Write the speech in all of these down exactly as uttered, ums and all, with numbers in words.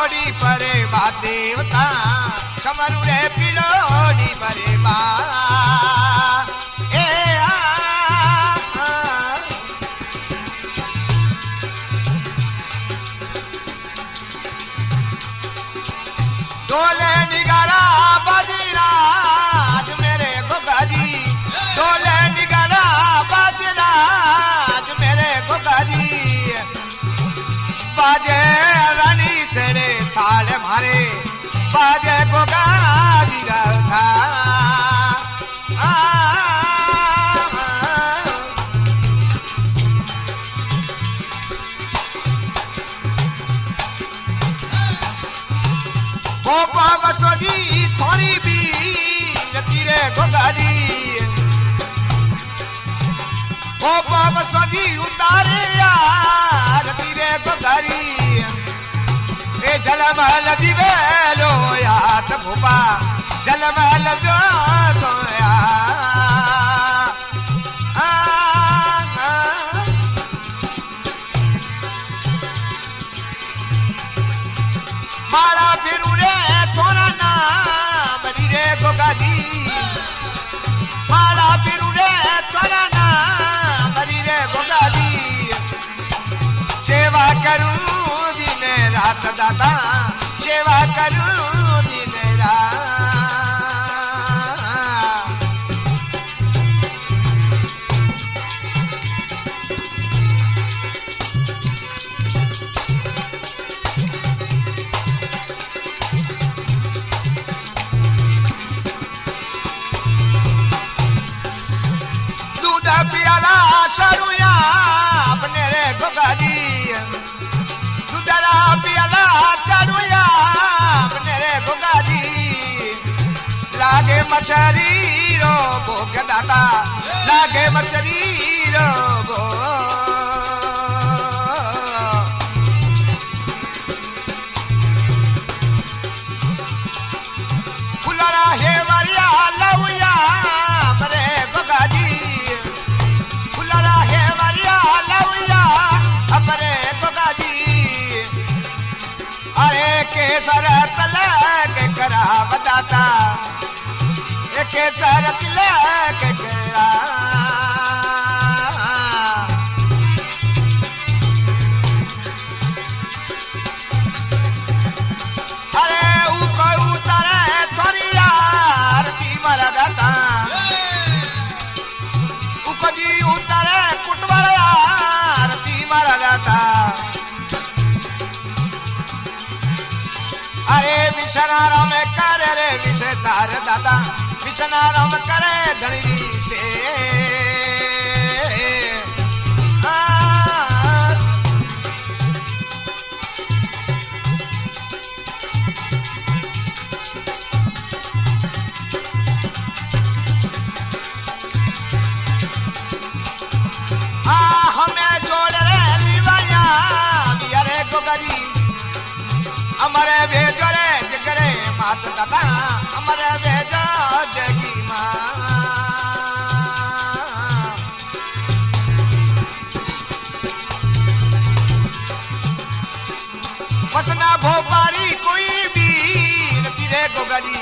पिलोड़ी परे बा देवता समरू रे पिलोड़ी परे बा ए आ, आ, डोले निगारा बाजीराज मेरे गोगा जी डोले निगारा बाजीराज मेरे गोगा जी बाजे रानी तेरे ताल मारे बाजे गोगा जी राधा आ, आ, गोपा बसो जी थोड़ी भी तीरे गोगा जी गोपा बसो जी उतारे यार तीरे गोगारी ए जलमहल दिवेलो यात भूपा जलमहल जो तो या आ, आ, माला फिरू रे थोड़ा नाम रे गोगा जी माला फिरू रे थोड़ा नाम रे गोगा जी सेवा करूं दिन रात दादा सेवा करूं दिन रात दूध पियाला सरुया अपने रे गोगा जी दूधरा पियाला चढ़ुया अपने रे गोगा जी लागे मछरी रो भोग दाता लागे मछरी रो भो फुलरा हे वरिया लउया अपने गोगा जी फुलरा हे वरिया लउया अपने गोगा जी अरे केसर तलक करा बताता केसर तिलक करा अरे उको उतरे थोड़िया आरती मरा दाता उको जी उतरे कुटवड़ा आरती मरा दाता अरे विषनाराम करे रे विषय तार दादा विषनाराम करे धनी से आ, आ हमें जोड़ रे लिवाया अरे गोगा जी हमारे भेजो रे जगरे मात दादा हमारे भेजो जगी माँ वसना भोपारी कोई भी नती रे गोगा जी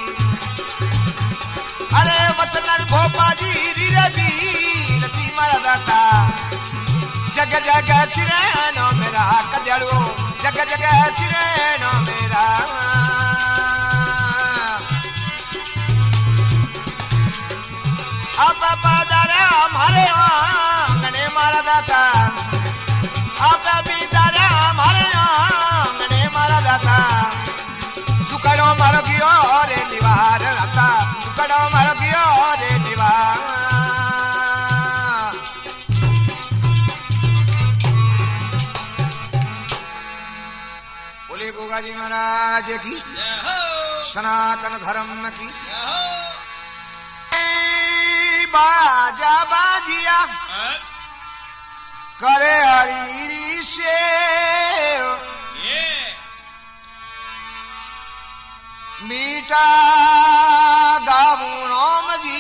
अरे वसना भोपाजी रीरे भी नती मारा दाता जग जग सिरेनो मेरा कदड़ो जग जग सिरेनो मेरा अब पधारे हमारे आंगने मारा दाता अब पधारे हमारे आंगने मारा दाता दुकड़ो मारो गियो रे निवार राता दुकड़ो मारो गियो रे निवार बोले गोगा जी महाराज की सनातन धर्म की बाजा बाजिया करे हरी से मीठा गावू राम जी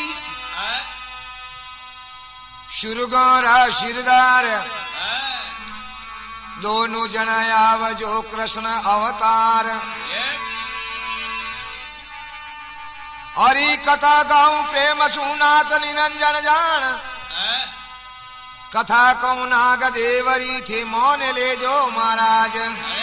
शुरगोरा शिरदार दोनों जन आव जो कृष्ण अवतार हरी कथा गाऊं प्रेम सुनाथ निरंजन जान कथा कहूं नाग देवरी थे मौन ले जो महाराज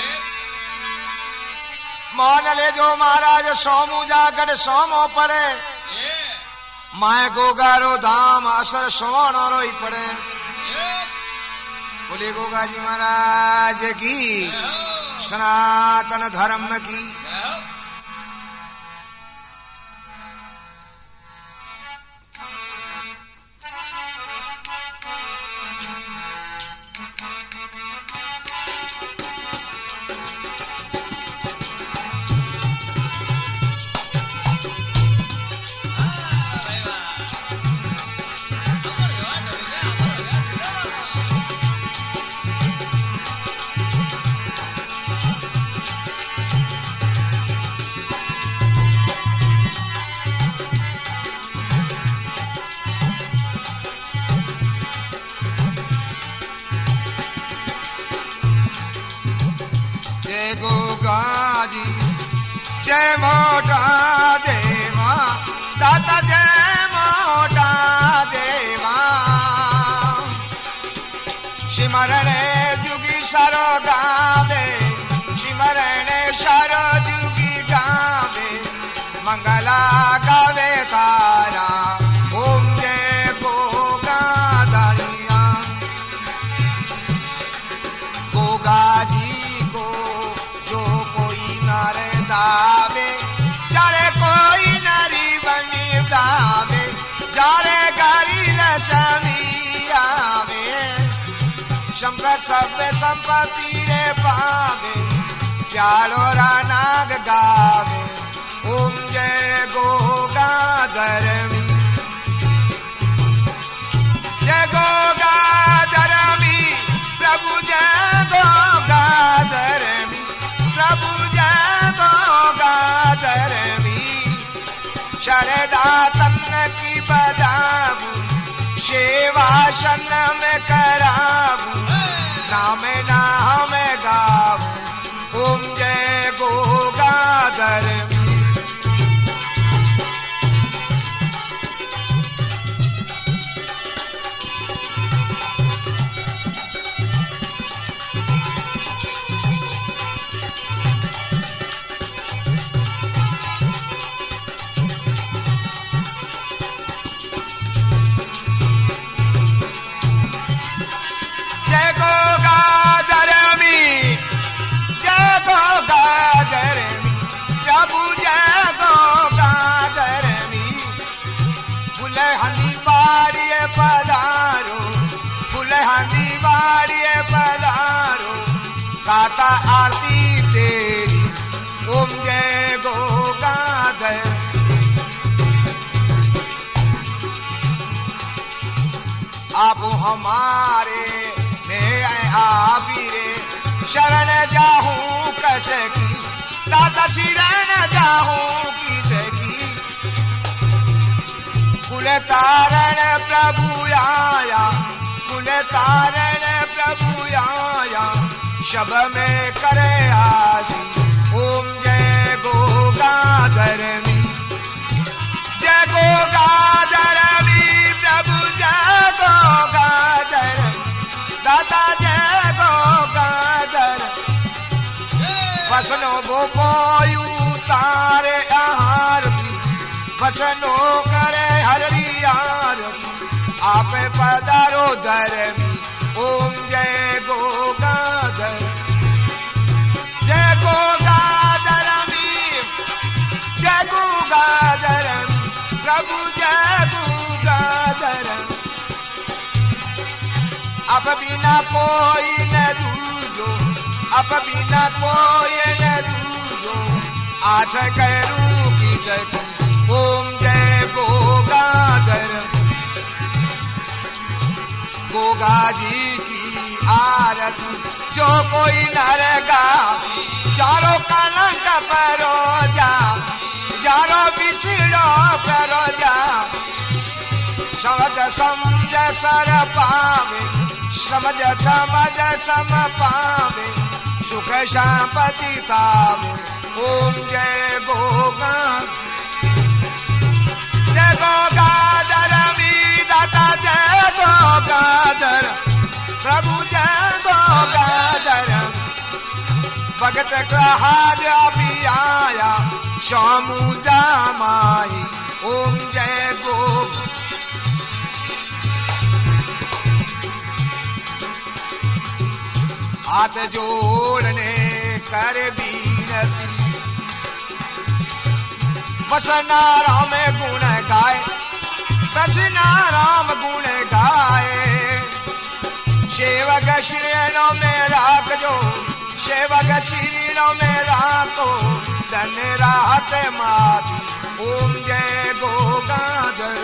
मौन ले जो महाराज सोमू जागड़ सोमो पड़े माए गोगारो धाम असर सोन रोई पड़े बोले गोगा जी महाराज की सनातन धर्म की जय मोटा देवा दाता जय मोटा देवा सिमरण जुगी सारो गावे सिमरण सारो जुगी गावे मंगला गावे तारा ओम जय गोगा दानिया गोगा जी को जो कोई नारे दावे जारे कोई नारी बनी दावे जारे गारी लक्ष्मी आवे संपत सब संपत्ति रे पावे प्यालो रा नाग गावे ओम जय गोगा धर्मी जय गोगा धर्मी प्रभु जय गोगा धर्मी प्रभु जय गोगा धर्मी शरदा तन की बदाबू सेवासन में कराबू नाम नाम गावू ओम जय गोगा धर्मी पधारो फुलहंदी बाड़िए पधारो गाता आरती तेरी ओम जय गोगाधर आप हमारे में आबीरे शरण जाहूं कस की दाता शरण जाहूं किस की कुल तारण प्रभु आया कुल तारण प्रभु आया शब में करे आसी ओम जय गोगाधर्मी जय गोगाधर्मी प्रभु जय गोगाधर दाता जय गोगाधर वसनो बोपोयु तारे आहार वसनो करे हरियार आप पधारो धर्मी ओम जय गोगाधर जय गोगाधर्मी जय गोगाधर्मी प्रभु जय गोगाधर अब बिना कोई न दूजो अब बिना कोई न दूजो आशा करूं की जय ओम जय गोगाधर गोगा जी की आरती जो कोई नर गा चारों कलंक परो जा जारो बिछड़ो परो जा सहज समझ सर पावे समझ समझ सम पावे सुख शांति तावे। ओम जय गोगा जय गोगाधर विधाता जय गोगाधर प्रभु जय गोगाधर। भगत कहाज अभी आया शामू जामाई। ओम जय गो हाथ जोड़ने कर बीनती बसना राम गुण गाए बसना राम गुण गाए। सेवक श्रेणों में राख जो सेवक श्रेणों में राखो धन राहत माती। ओम जय गोगाधर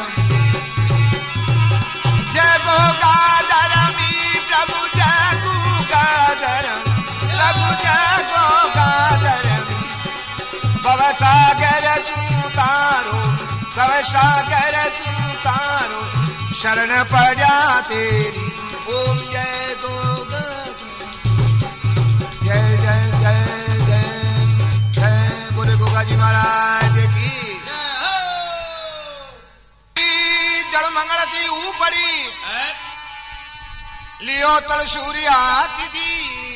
जय गोगाधर प्रभु जय गोगाधर प्रभु जय गोगाधर। भव सागर सुतारो भव सागर सुतारो शरण पड़ा तेरी। ओम जय गोगाधर जय जय जय जय जय बोले गोगा जी महाराज की। जल मंगल थी ऊपरी लियो तल सूर्य जी।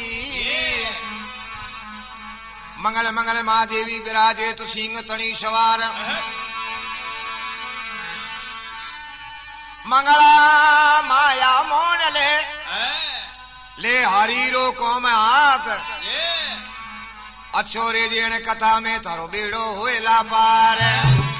मंगल मंगल महादेवी विराजे तो सिंह तणी सवार। मंगला माया मोन ले ले हरी रो कोम हाथ। अच्छो रे जेण कथा में थारो बेड़ो होएला पार।